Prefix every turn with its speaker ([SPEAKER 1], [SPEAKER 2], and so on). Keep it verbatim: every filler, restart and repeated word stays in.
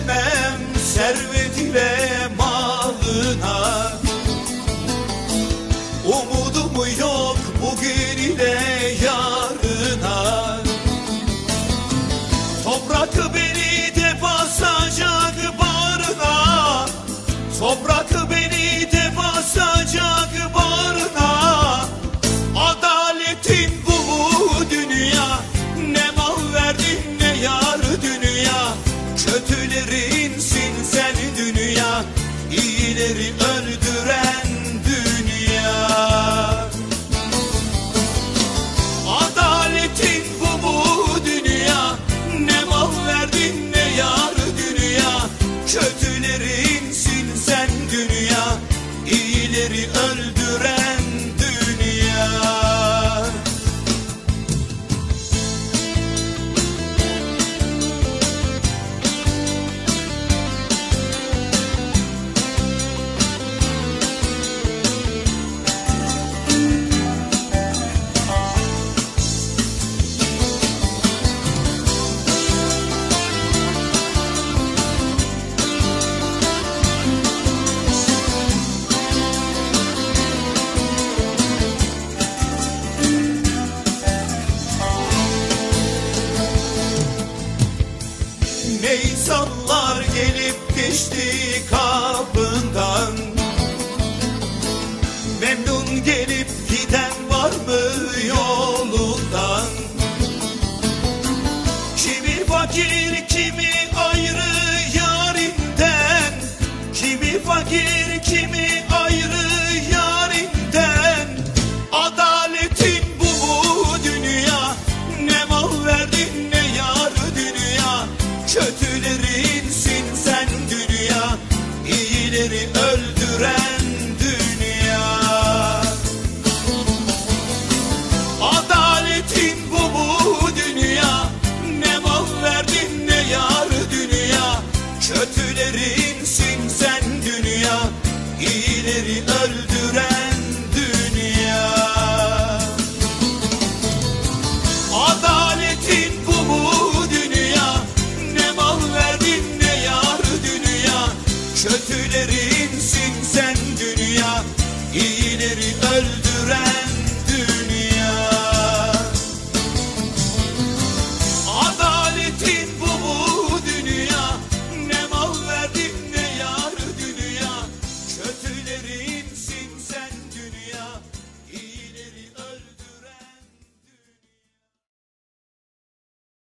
[SPEAKER 1] vermem servet ile malına. Umudum yok bugün ile yarına. Toprak beni de basacak bağrına. Toprak beni de basacak bağrına. Adaletin bu dünya, ne mal verdin ne yar dünya. Kötülerinsin sen dünya, iyileri öldüren dünya. Adaletin bu bu dünya, ne mal verdin ne yar dünya. Kötülerinsin sen dünya, iyileri öldüren dünya. Ne insanlar gelip geçti kapından, memnun gelip giden var mı yolundan? Kimi fakir kimi ayrı yarinden, kimi fakir kimi ayrı yarinden. Adaletin bu dünya, ne mal verdin ne yar dünya. Kötülerinsin sen dünya, iyileri öldüren dünya. Adaletin bu bu dünya, ne mal verdin